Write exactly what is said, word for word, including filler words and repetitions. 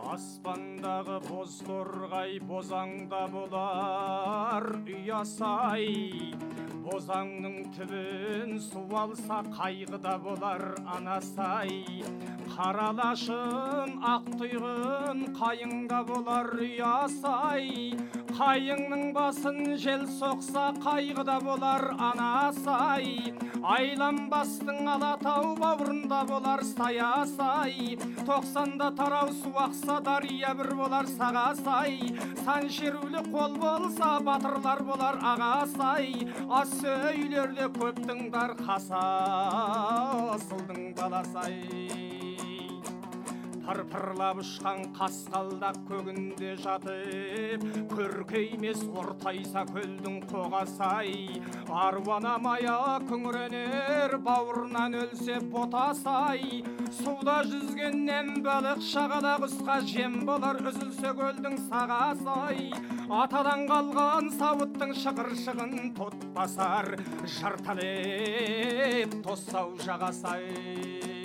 Аспандағы боз торғай бозаңда болар ұясай, бозаңның түбін су алса қайғыда болар анасай. Қаралашын ақ тұйғын қайыңда болар ұясай, қайыңның басын жел соқса қайғыда болар анасай. Айланбастың алатау бауырында болар саясай, тоқсанда тарау су ақса дария бір болар сағасай. Сан шерулі қол болса батырлар болар ағасай, ас сөйлерде көптің дарқаса асылдың баласай. Пыр-пырлап ұшқан қасқалдақ көгінде жатып, көркеймес ортайса көлдің қоғасай. Аруанамая күңіренер бауырынан өлсе ботасай. Суда жүзгеннен балық шағала құсқа жем болар үзілсе көлдің сағасай. Атадан қалған сауыттың шығыр-шығын тот басар, жарталеп тосау жағасай.